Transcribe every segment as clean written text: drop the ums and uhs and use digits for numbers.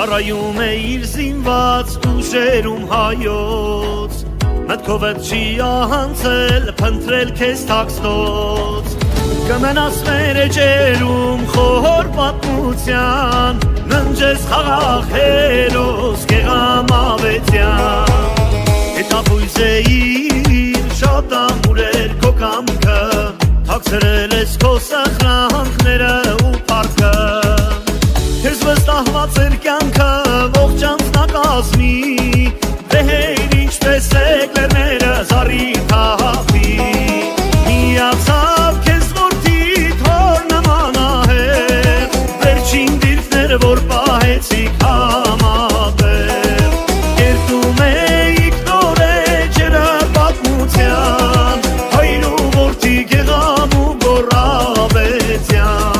Ծառայում է իր զինված ուժերում հայոց, մտքով էդ չի ահանցել, փնտրել քեզ թաքստոց, կմնաս մեր էջերում խոր պատմության, ննջես խաղաղ հերոս Գեղամավետյան, հետապույզ է իր շատ ամուր էր քո կամքը, թաքցրել ես քո սխրանքները ու պարտքը, քեզ վստահված էր կյանքը ողջ անձնակազմի, վեհեր ինչպես էկլերները զարի թափի, միացավ քեզ որդիդ հոր նմանահեղ, վերջին դիրքները որ պահեցիք համատեղ, կերտում էիք նոր էջերը պատմության, հայր ու որդի Գեղամ ու Գոռավետյան,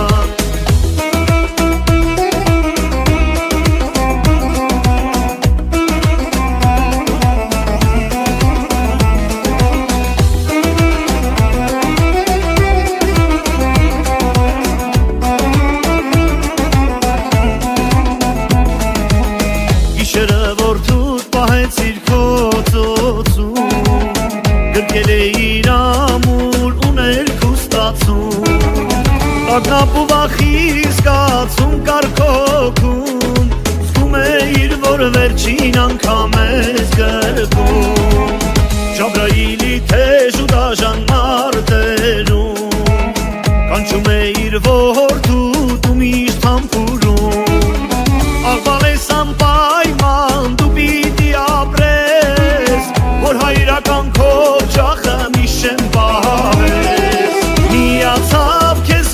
Ագնապ ու վախի զգացում կար քո հոգում, զգում էիր, որ վերջին անգամ ես գրկում, Ջաբրայիլի թեժ ու դաժան մարտերում, կանչում էիր որդուդ ու միշտ համբուրում, աղբալ ես անպայման դու պիտի ապրես, որ հայրական քո ջախը միշտ պահես, միացավ քեզ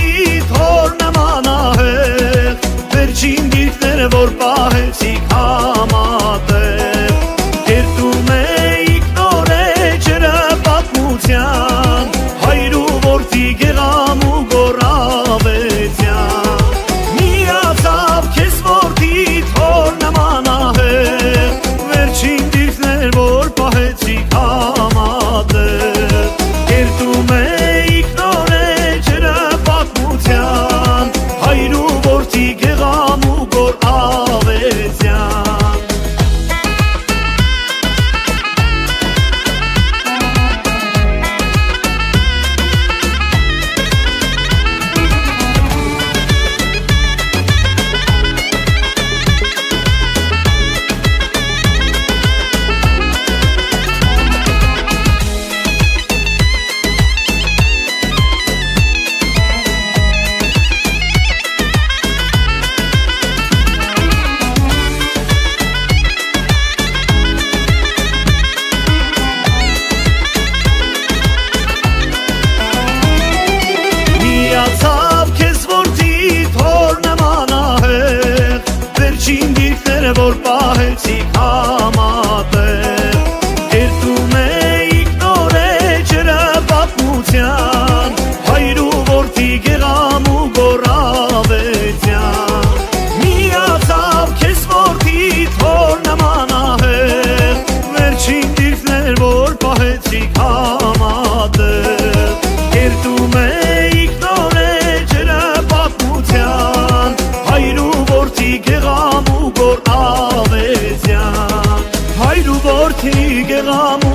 վերջին դիրքները որ պահեցիք համատեղ, կերտում էիք նոր էջերը պատմության, հայր ու որդի Գեղամ ու Գոռավետյան, միացավ քեզ որդիդ հոր նմանահեղ, վերջին դիրքներ որ պահեցիք համատեղ, կերտում էիք նոր էջերը պատմության, հայր ու որդի Գեղամ ու Գոռավետյան, միացավ քեզ որդիդ հոր նմանահեղ, վերջին դիրքները որ պահեցիք համատեղ, կերտում էիք նոր էջերը պատմության, հայր ու որդի Գեղամ ու Գոռավետյան, միացավ քեզ որդիդ հոր նմանահեղ, վերջին դիրքներ որ պահեցիք համատեղ, կերտում էիք նոր էջերը պատմության, հայր ու որդի Գեղամ ու Գոռավետյան, հայր ու որդի Գեղամ